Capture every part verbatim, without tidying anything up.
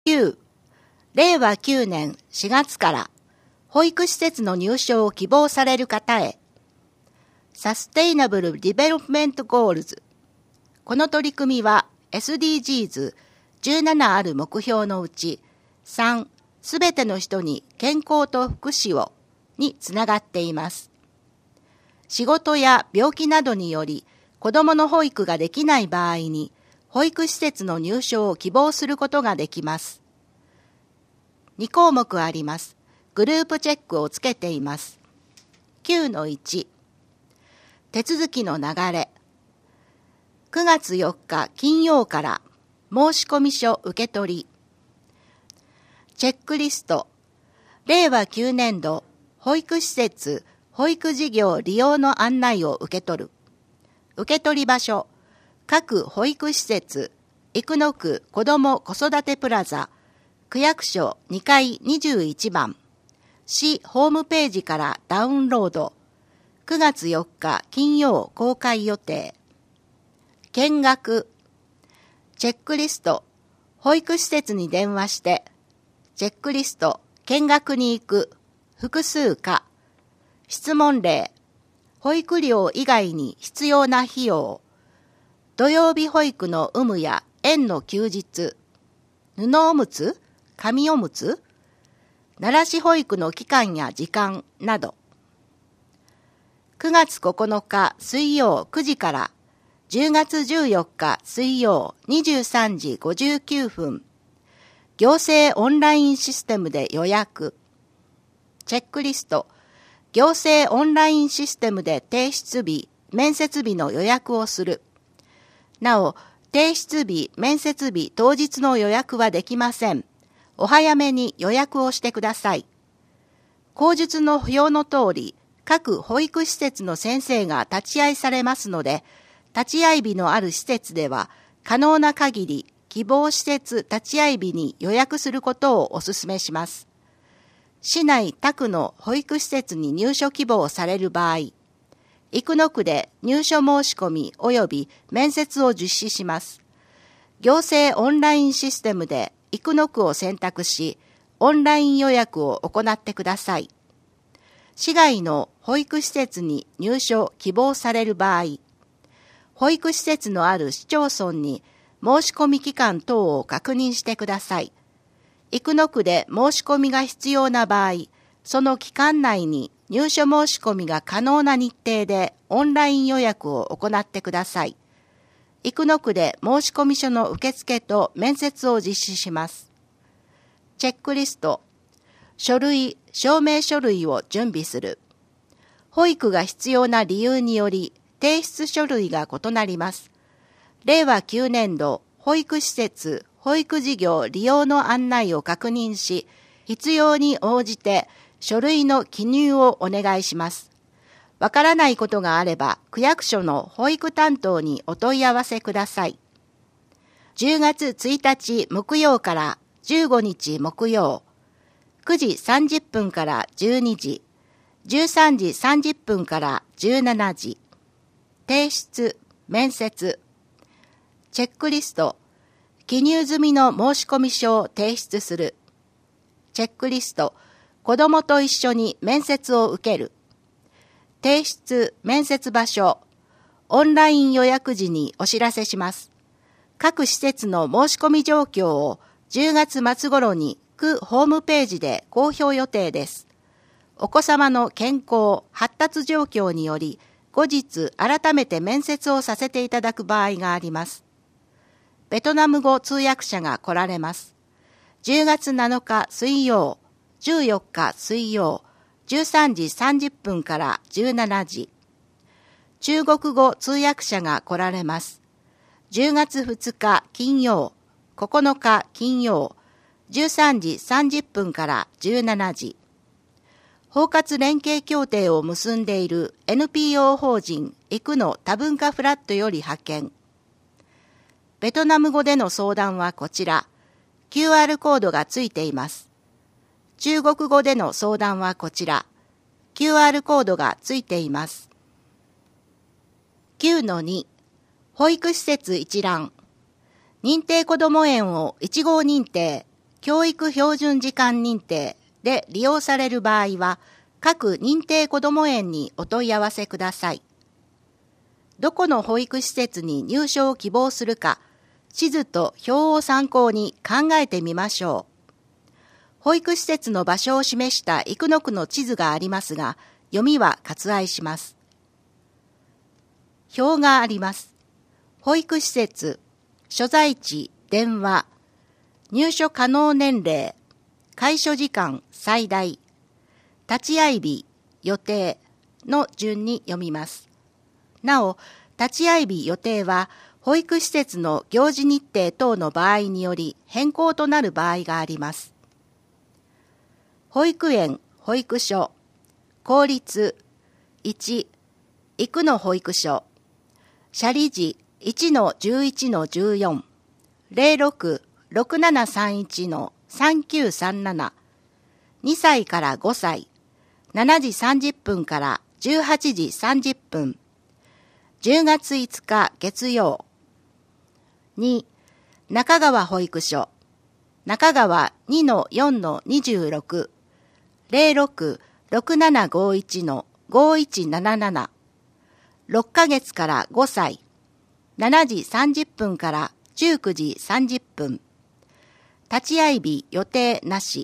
きゅう、れいわきゅうねんしがつから保育施設の入所を希望される方へ、サステイナブル・ディベロップメント・ゴールズ。この取り組みは エスディージーズじゅうなな ある目標のうちさん、すべての人に健康と福祉をにつながっています。仕事や病気などにより子どもの保育ができない場合に保育施設の入所を希望することができます。に項目あります。グループチェックをつけています。きゅうのいち、手続きの流れ。くがつよっか金曜から申込書受け取り。チェックリスト。れいわきゅうねんど保育施設保育事業利用の案内を受け取る。受け取り場所。各保育施設、生野区子ども子育てプラザ、区役所にかいにじゅういちばん、市ホームページからダウンロード、くがつよっか金曜公開予定。見学、チェックリスト、保育施設に電話して、チェックリスト、見学に行く、複数か、質問例、保育料以外に必要な費用、土曜日保育の有無や園の休日、布おむつ、紙おむつ、奈良市保育の期間や時間など。くがつここのか水曜くじからじゅうがつじゅうよっか水曜にじゅうさんじごじゅうきゅうふん、行政オンラインシステムで予約。チェックリスト、行政オンラインシステムで提出日、面接日の予約をする。なお、提出日、面接日当日の予約はできません。お早めに予約をしてください。後述の表の通り、各保育施設の先生が立ち会いされますので、立ち会い日のある施設では、可能な限り希望施設立ち会い日に予約することをお勧めします。市内他区の保育施設に入所希望される場合、生野区で入所申し込み及び面接を実施します。行政オンラインシステムで生野区を選択し、オンライン予約を行ってください。市外の保育施設に入所希望される場合、保育施設のある市町村に申し込み期間等を確認してください。生野区で申し込みが必要な場合、その期間内に入所申し込みが可能な日程でオンライン予約を行ってください。生野区で申込書の受付と面接を実施します。チェックリスト、書類、証明書類を準備する。保育が必要な理由により提出書類が異なります。れいわきゅうねんど保育施設、保育事業利用の案内を確認し、必要に応じて書類の記入をお願いします。わからないことがあれば、区役所の保育担当にお問い合わせください。じゅうがつついたち木曜からじゅうごにち木曜、くじさんじゅっぷんからじゅうにじ、じゅうさんじさんじゅっぷんからじゅうしちじ。提出、面接。チェックリスト、記入済みの申込書を提出する。チェックリスト、子どもと一緒に面接を受ける。提出、面接場所、オンライン予約時にお知らせします。各施設の申し込み状況をじゅうがつまつ頃に区ホームページで公表予定です。お子様の健康、発達状況により、後日改めて面接をさせていただく場合があります。ベトナム語通訳者が来られます。じゅうがつなのか水曜、じゅうよっか水曜、じゅうさんじさんじゅっぷんからじゅうしちじ。中国語通訳者が来られます。じゅうがつふつか金曜、ここのか金曜、じゅうさんじさんじゅっぷんからじゅうしちじ。包括連携協定を結んでいる エヌピーオー 法人生野多文化フラットより派遣。ベトナム語での相談はこちら。キューアール コードがついています。中国語での相談はこちら。キューアール コードがついています。きゅうのに、保育施設一覧。認定こども園をいち号認定、 教育標準時間認定で利用される場合は、各認定こども園にお問い合わせください。どこの保育施設に入所を希望するか、地図と表を参考に考えてみましょう。保育施設の場所を示した生野区の地図がありますが、読みは割愛します。表があります。保育施設、所在地、電話、入所可能年齢、開所時間最大、立ち会い日、予定の順に読みます。なお、立ち会い日予定は、保育施設の行事日程等の場合により変更となる場合があります。保育園、保育所、公立、いち、生野保育所、舎利時 いちのじゅういちのじゅうよん、ゼロろく ろくななさんいちのさんきゅうさんなな、にさいからごさい、しちじさんじゅっぷんからじゅうはちじさんじゅっぷん、じゅうがついつか月曜。に、中川保育所、中川 にのよんのにじゅうろく、ゼロろく ろくななごいちのごいちなななな、ろっかげつからごさい、しちじさんじゅっぷんからじゅうくじさんじゅっぷん、立ち会い日予定なし。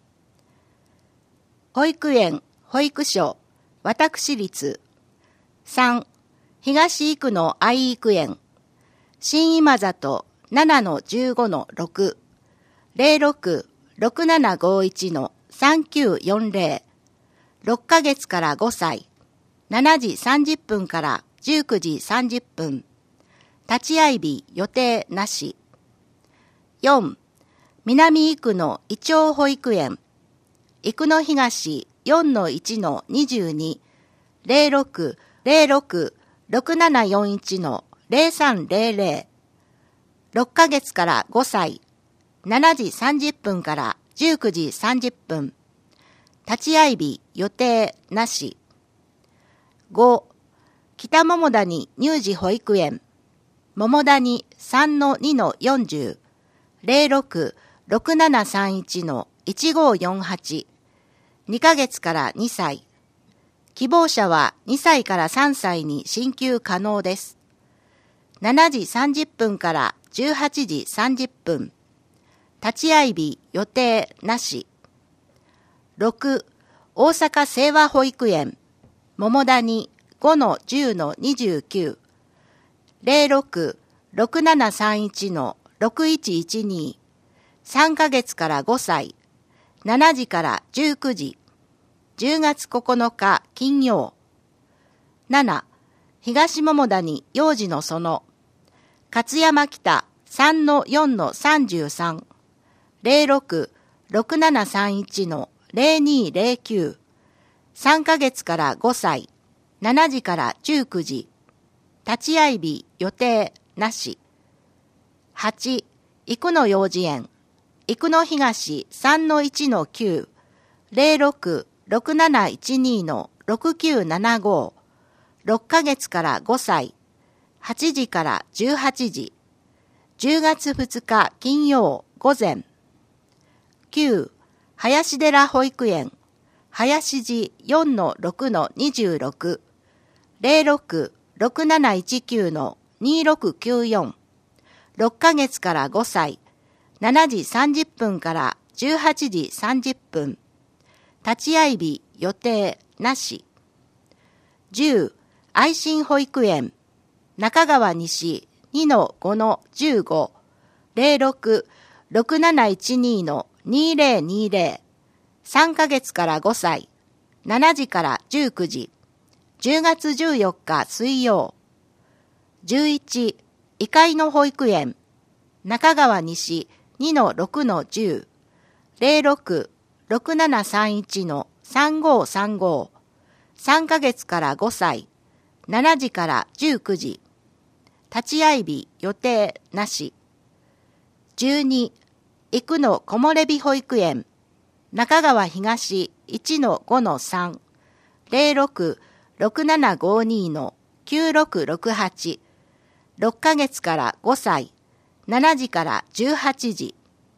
保育園、保育所、私立。さん、東生野愛育園、新今里 ななのじゅうごのろく、ゼロろく ろくななごいちのさんきゅうよんゼロ、ろっかげつからごさい、しちじさんじゅっぷんからじゅうくじさんじゅっぷん、立ち会い日予定なし。よん、南生野いちょう保育園、生野東 よんのいちのにじゅうに、ゼロろく ゼロろく ろくななよんいちのゼロさんゼロゼロ、ろっかげつからごさい、しちじさんじゅっぷんからじゅうくじさんじゅっぷん、立ち会い日予定なし。ご、北桃谷乳児保育園、桃谷 さんのにのよんじゅう、ゼロろく ろくななさんいちのいちごよんはち、にかげつからにさい、希望者はにさいからさんさいに進級可能です。しちじさんじゅっぷんからじゅうはちじさんじゅっぷん、立ち会い日予定なし。ろく、大阪清和保育園、桃谷 ごのじゅうのにじゅうきゅう、ゼロろく ろくななさんいちのろくいちいちに、さんかげつからごさい、しちじからじゅうくじ、じゅうがつここのか金曜。なな、東桃谷幼児の園、勝山北 さんのよんのさんじゅうさん、ゼロろく ろくななさんいちのゼロにゼロきゅう、さんかげつからごさい、しちじからじゅうくじ、立ち会い日予定なし。はち、生野幼児園、生野東 さんのいちのきゅう、ゼロろく ろくなないちにのろくきゅうななご、ろっかげつからごさい、はちじからじゅうはちじ、じゅうがつふつか金曜午前。きゅう、林寺保育園、林寺 よんのろくのにじゅうろく、ゼロろく ろくなないちきゅうのにろくきゅうよん、ろっかげつからごさい、しちじさんじゅっぷんからじゅうはちじさんじゅっぷん、立ち会い日予定なし。じゅう、愛心保育園、中川西 にのごのじゅうご、ゼロろく ろくなないちにのにゼロにゼロ、さんかげつからごさい、しちじからじゅうくじ、じゅうがつじゅうよっか水曜。じゅういち、医会の保育園、中川西 にのろくのじゅう、ゼロろく ろくななさんいちのさんごさんご、さんかげつからごさい、しちじからじゅうくじ、立ち会い日予定なし。じゅうに、生野木漏れ日保育園、中川東 いちのごのさん、ゼロろく ろくななごにのきゅうろくろくはち、ろっかげつからごさい、しちじからじゅうはちじ、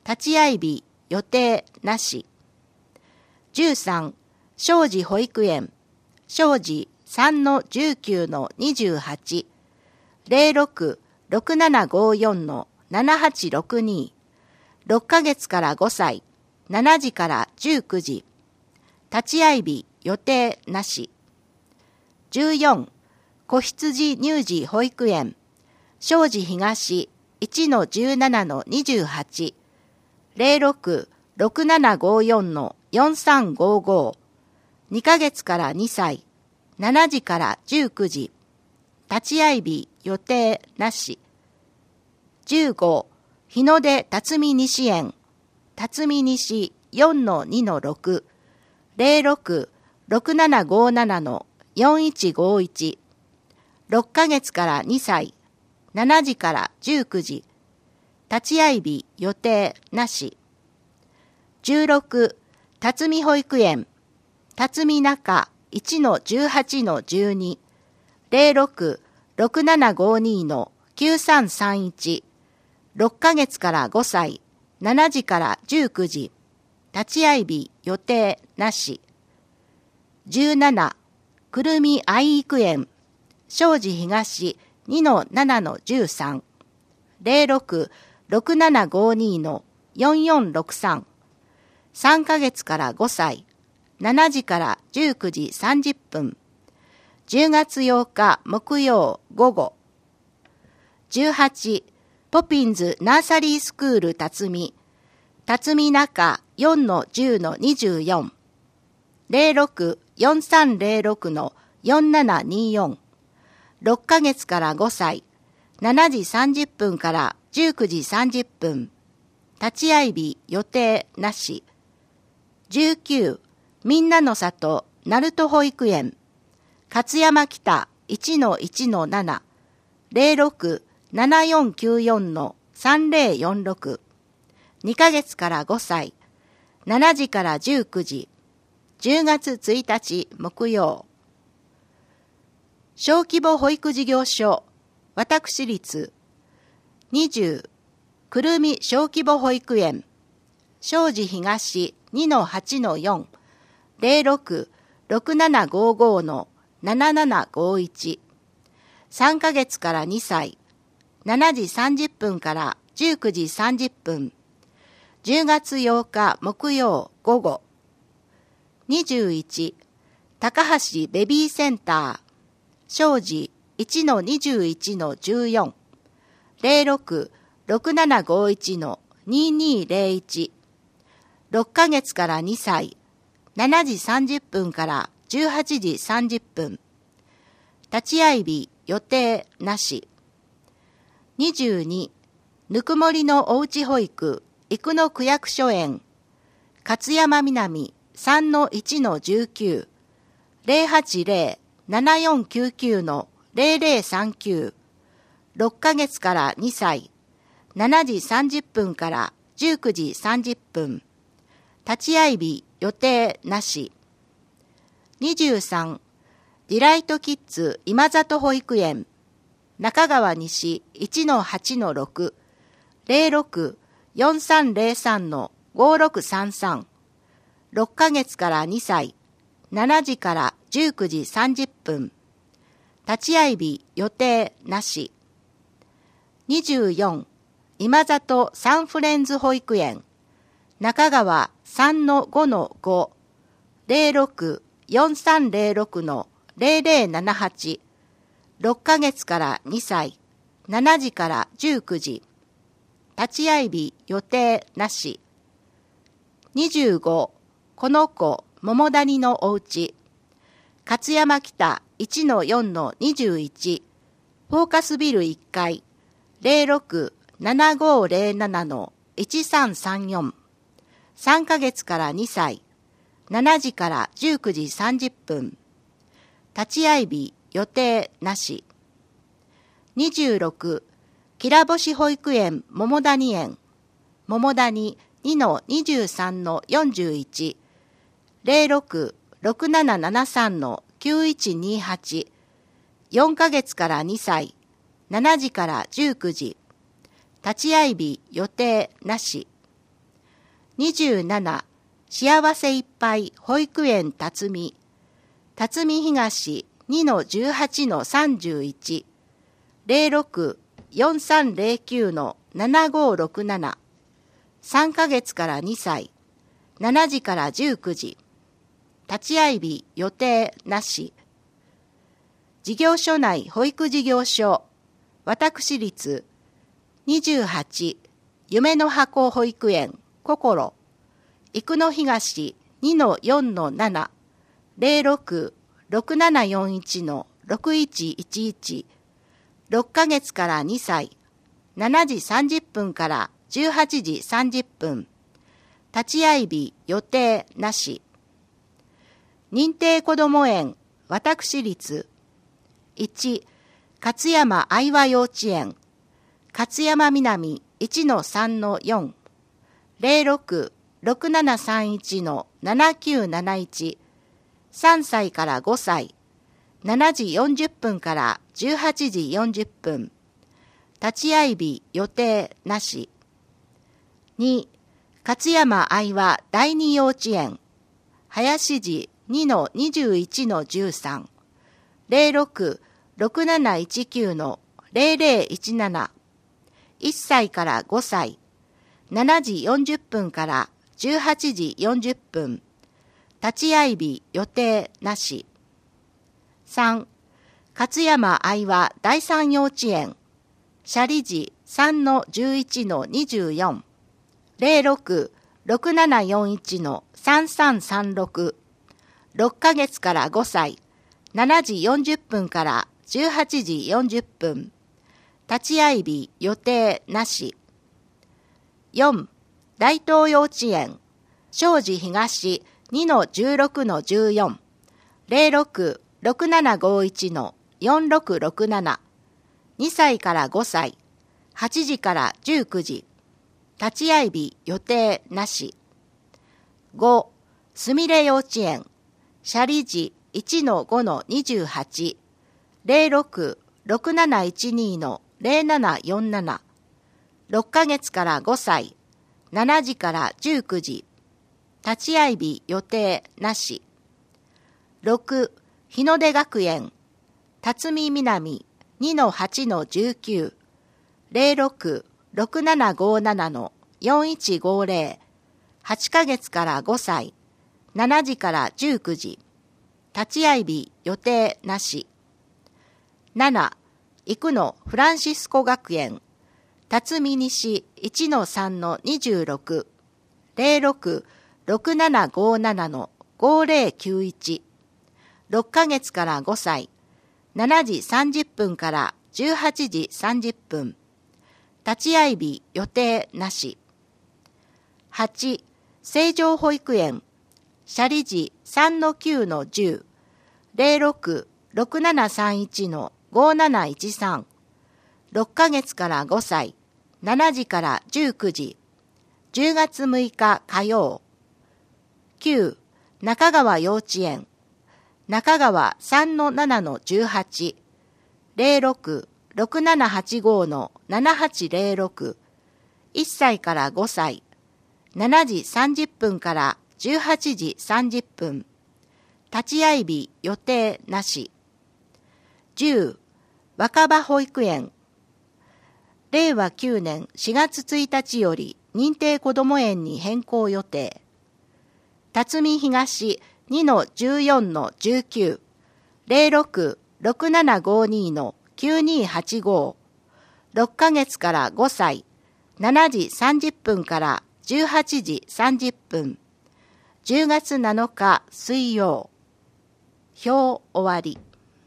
立ち会い日、予定なし。じゅうさん、庄司保育園、庄司 さんのじゅうきゅうのにじゅうはち、ゼロろく ろくななごよんのななはちろくに、ろっかげつからごさい、しちじからじゅうくじ。立ち会い日、予定なし。じゅうよん、子羊乳児保育園、庄司東 いちのじゅうななのにじゅうはち、ゼロろく ろくななごよんのよんさんごご、にかげつからにさい、しちじからじゅうくじ。立ち会い日、予定なし。じゅうご、日の出辰巳西園、辰巳西 よんのにのろく、ゼロろく ろくななごななのよんいちごいち、ろっかげつからにさい、しちじからじゅうくじ。立ち会い日、予定なし。じゅうろく、辰巳保育園、辰巳中 いちのじゅうはちのじゅうに、ゼロろく ろくななごにのきゅうさんさんいち、ろっかげつからごさい、しちじからじゅうくじ。立ち会い日、予定なし。じゅうなな、くるみ愛育園、庄司東 にのななのじゅうさん、ゼロろく ろくななごにのよんよんろくさん、さんかげつからごさい、しちじからじゅうくじさんじゅっぷん。じゅうがつようか木曜午後。じゅうはち、ポピンズナーサリースクール辰巳、辰巳中 よんのじゅうのにじゅうよん、ゼロろく よんさんゼロろくのよんななによん、ろっかげつからごさい、しちじさんじゅっぷんからじゅうくじさんじゅっぷん。立ち会い日、予定なし。じゅうきゅう、みんなの里鳴門保育園、勝山北 いちのいちのなな、ゼロろく ななよんきゅうよんのさんぜろよんろく、にかげつからごさい、しちじからじゅうくじ。じゅうがつついたち木曜。小規模保育事業所、私立にじゅう、くるみ小規模保育園、庄司東 にのはちのよん、ゼロろく ろくななごごのななななごいち、さんかげつからにさい、しちじさんじゅっぷんからじゅうくじさんじゅっぷん。じゅうがつようか木曜午後。にじゅういち、高橋ベビーセンター、庄司 いちのにじゅういちのじゅうよん、ゼロろく ろくななごいちのににゼロいち、ろっかげつからにさい、しちじさんじゅっぷんからじゅうはちじさんじゅっぷん。立ち会い日、予定なし。にじゅうに、ぬくもりのおうち保育、生野区役所園、勝山南 さんのいちのじゅうきゅう、ゼロはちゼロ ななよんきゅうきゅうのゼロゼロさんきゅう、ろっかげつからにさい、しちじさんじゅっぷんからじゅうくじさんじゅっぷん。立ち会い日、予定なし。にじゅうさん、ディライトキッズ今里保育園、中川西 いちのはちのろく、ゼロろく よんさんゼロさんのごろくさんさん、ろっかげつからにさい、しちじからじゅうくじさんじゅっぷん。立ち会い日、予定なし。にじゅうよん、今里サンフレンズ保育園、中川 さんのごのご、ゼロろく よんさんゼロろくのゼロゼロななはち、ろっかげつからにさい、しちじからじゅうくじ。立ち会い日、予定なし。にじゅうご、この子桃谷のおうち、勝山北 いちのよんのにじゅういち、フォーカスビルいっかい、ゼロろく ななごゼロななのいちさんさんよん、さんかげつからにさい、しちじからじゅうくじさんじゅっぷん。立ち会い日、予定なし。にじゅうろく、きらぼし保育園桃谷園、桃谷 にのにじゅうさんのよんじゅういち、ゼロろく ろくななななさんのきゅういちにはち、よんかげつからにさい、しちじからじゅうくじ。立ち会い日、予定なし。 にじゅうなな幸せいっぱい保育園辰巳辰巳東 にのじゅうはちのさんじゅういち ゼロろく よんさんゼロきゅうのななごろくななさんかげつからにさいしちじからじゅうくじ立ち会い日予定なし事業所内保育事業所私立にじゅうはち夢の箱保育園心生野東 にのよんのなな ゼロろく ろくななよんいちのろくいちいちいちろっかげつからにさいしちじさんじゅっぷんからじゅうはちじさんじゅっぷん立ち会い日予定なし認定こども園私立いち勝山愛和幼稚園勝山南 いちのさんのよん ゼロろく ろくななさんいちのななきゅうなないちさんさいからごさいしちじよんじゅっぷんからじゅうはちじよんじゅっぷん立ち会い日予定なしに勝山愛和第二幼稚園林寺 にのにじゅういちのじゅうさん ゼロろく ろくなないちきゅうのゼロゼロいちなないっさいからごさいしちじよんじゅっぷんからじゅうはちじよんじゅっぷん立ち会い日予定なしさん勝山愛和第三幼稚園斜里寺 さんのじゅういちのにじゅうよん ゼロろく ろくななよんいちのさんさんさんろく ろっかげつからごさいしちじよんじゅっぷんからじゅうはちじよんじゅっぷん立ち会い日予定なしよん大東幼稚園庄司東 にのじゅうろくのじゅうよん ゼロろく ろくななごいちのよんろくろくななにさいからごさいはちじからじゅうくじ立ち会い日予定なしごすみれ幼稚園斜里寺 いちのごのにじゅうはち ゼロろく ろくなないちにのゼロななよんななろっかげつからごさいしちじからじゅうくじ立ち会い日予定なしろく日の出学園辰巳南 にのはちのじゅうきゅう ゼロろく ろくななごななのよんいちごゼロ はちかげつからごさいしちじからじゅうくじ立ち会い日予定なしなな生野フランシスコ学園辰巳西 いちのさんのにじゅうろく ゼロろく ろくななごななのごゼロきゅういちろっかげつからごさいしちじさんじゅっぷんからじゅうはちじさんじゅっぷん立ち会い日予定なしはち成城保育園斜里寺 さんのきゅうのじゅう ゼロろく ろくななさんいちのごなないちさんろっかげつからごさいしちじからじゅうくじじゅうがつむいか火曜きゅう中川幼稚園中川 さんのななのじゅうはち ゼロろく ろくななはちごのななはちゼロろくいっさいからごさいしちじさんじゅっぷんからじゅうはちじさんじゅっぷん立ち会い日予定なしじゅう若葉保育園れいわきゅうねんしがつついたちより認定こども園に変更予定辰巳東 にのじゅうよんのじゅうきゅう ゼロろく ろくななごにのきゅうにはちごろっかげつからごさいしちじさんじゅっぷんからじゅうはちじさんじゅっぷんじゅうがつなのか水曜表終わり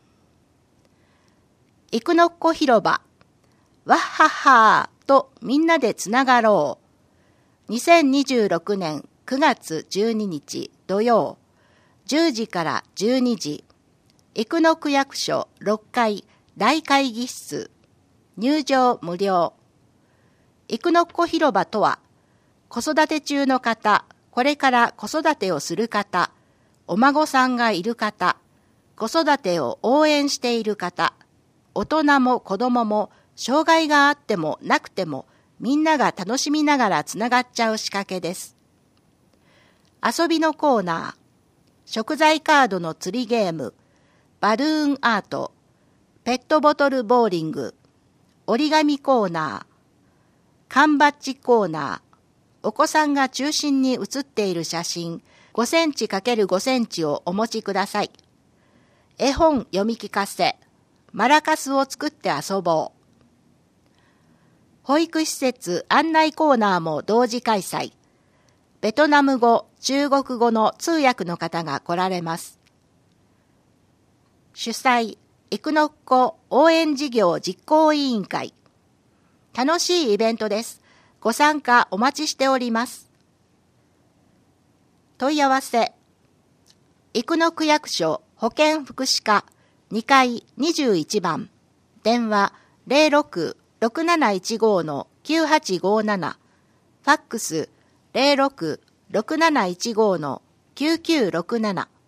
生野っ子広場わっはっはーとみんなでつながろうにせんにじゅうろくねんくがつじゅうににち土曜じゅうじからじゅうにじ生野区役所ろっかい大会議室入場無料生野っ子広場とは子育て中の方これから子育てをする方お孫さんがいる方子育てを応援している方大人も子供も障害があってもなくてもみんなが楽しみながらつながっちゃう仕掛けです。 遊びのコーナー、食材カードの釣りゲーム、バルーンアート、ペットボトルボーリング、折り紙コーナー、缶バッジコーナー、お子さんが中心に写っている写真ごセンチかけるごセンチをお持ちください。絵本読み聞かせ、マラカスを作って遊ぼう。保育施設案内コーナーも同時開催。ベトナム語、中国語の通訳の方が来られます。主催、いくのっこ応援事業実行委員会。楽しいイベントです。ご参加お待ちしております。問い合わせ、生野区役所保健福祉課にかいにじゅういちばん、電話 ゼロろく ろくなないちご きゅうはちごなな、ファックス ゼロろく ろくなないちご きゅうきゅうろくなな。